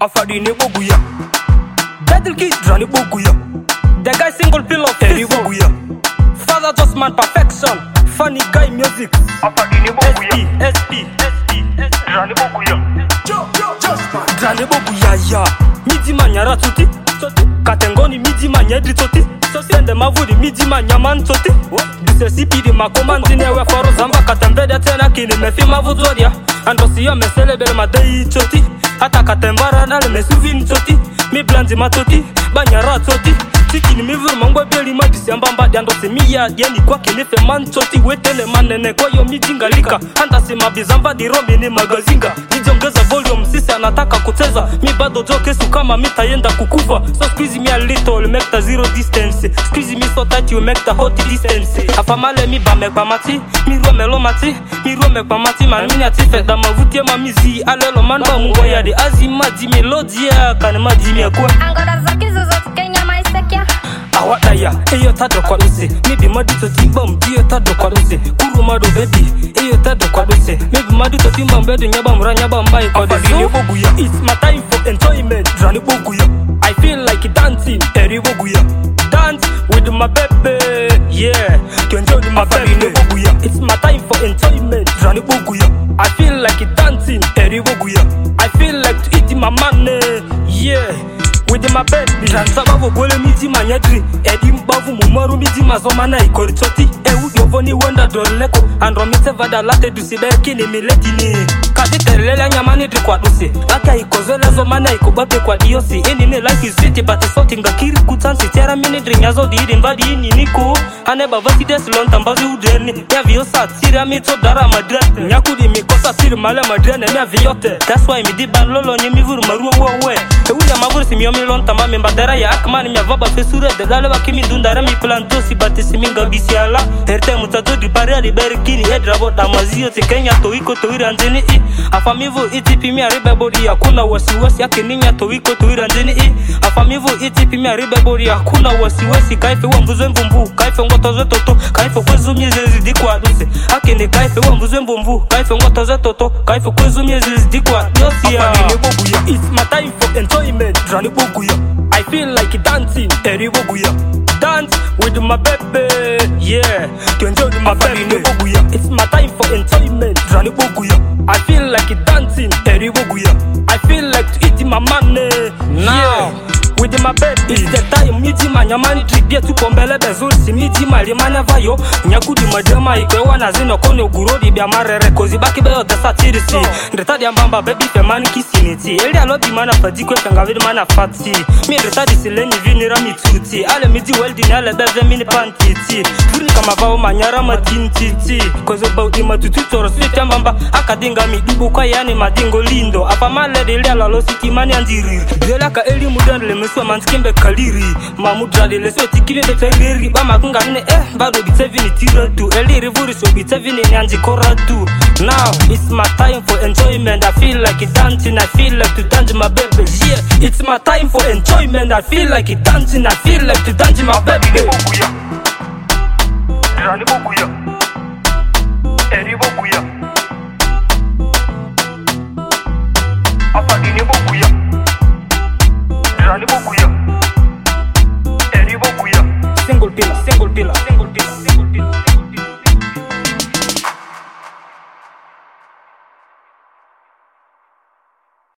Afadine boguya. Battle kid Rani boguya. The guy single pill of Terry boguya. Father just man perfection. Funny guy music. Afadine boguya. SP Rani boguya. Rani boguya ya. Midi manyara tuti. Katengoni midi manyedri toti. Sende mavuri midi manyaman toti. Dise sipidi makomandi newe faro zamba katembede tena kini mefi mavuzoria. Andosi ya mesele bele madei choti. Hata katembara nale mesuvini choti. Mi blandi matoti, banyara toti. Tiki ni mivuru mangwe beli madisi ambamba. Andosi miya yeni kwa kinife man choti. Wetele manene kwa yo mijingalika. Handasi mabizamba di romi ni magazinga. Nijongeza volume sisi anataka kuteza. Mi bado jokesu kama mitayenda kukufa. So squeeze me a little, make the zero distance. Squeeze me so that you make the hot distance. Afamale mi ba mek pamati, mi ruome lo mati. Mi ruome pamati man mini atife. Da mavutie mamizi, alelo man ba mungoya de azima di melodia. Kanema di mi akwa Angoda zaki zozote Kenya maisekia. Awadaya, eyo tado kwa dose. Maybe madu to timba mdiyo tado kwa dose. Kuru mado baby, eyo tado kwa dose. Maybe madu to timba mbedu nyaba mra nyaba mbai kwa dose. It's my time for enjoyment, Rani boguya. I feel like dancing, Terry boguya. Dance with my baby, yeah. To enjoy my baby, boguya. It's my time for enjoyment, Rani boguya. I feel like dancing, Terry boguya. I feel like to eat my money, yeah. With my baby, sababu bole miti manyadri. Edi mbavu mumaru miti mazomana ikori choti. Ewu yovoni wenda doleko. Andro mite vada late dusideki ni miletini. Kati terlele nyamani drikwa duse. Laka ikozele zomana ikubape kwa diosi. Ini life is city but it's something ngakiri kutansi. Tiara mini drinyazo diiri mbadi ini niku. Hane bavasi desi lonta mbazi udreni. Ya viosa tira mito dara madrete. Nyakudi mikosa siri male madrene mea viote. That's why mi di ban lolo nye mivuru maruo wowe. Ewu ya mavuru si miomi lonta mame mbadara ya akmani mia vaba fesure. De gale wa kimi dundara mi planto si batisi minga bisiala. Herte mutato di bari aliberi kini edrabo damazio ti Kenya toiko toira nzini i. Afamivu itipi mi aribe bodi ya kuna wasiwasi ya kininya toiko toira nzini i. Afamivu itipi mi aribe bodi ya kuna wasiwasi. Kaife wambuzwe mvumbu, kaife ngotoze toto. Kaife kwezu miezezi dikwa duse. Akini kaife wambuzwe mvumbu, kaife ngotoze toto. Kaife kwezu miezezi dikwa dose ya. It's my time for enjoyment, Rani boguya. I feel like dancing, Terry boguya. Dance with my baby, yeah. To enjoy my baby, boguya. It's my time for enjoyment, Rani boguya. I feel like dancing, Terry boguya. I feel like to eat my money, yeah. With my baby, it's the time miji manyamani tridia tu kombele bezuri si miji malimanya vayo. Nyakudi majema ikwewa na zino kone ugurodi bia marere. Kozi baki beyo tesa tirisi. Ndretadi ambamba baby femani kisiniti. Eli alobi mana fadikwe pengavidi mana fati. Mi ndretadi sileni vinira mituti. Ale miji weldi ni ale beze mini pantiti. Furni kama vao manyara matintiti. Kozi baudi matututoro switi ambamba. Akadinga midubu kwa yani madingo lindo. Afamale dili alalo siti mani andiriri. Bielaka eli mudandle meswa manskimbe kaliri. Mamudra dile swe tikile de tengeri. Bama kunga mine bado bitevini tira tu. Eli rivuri so bitevini nyanji kora tu. Now it's my time for enjoyment. I feel like dancing. I feel like to dance my baby. Yeah, it's my time for enjoyment. I feel like dancing. I feel like to dance my baby. Boguya, Rani boguya, Eri boguya, Afadine boguya.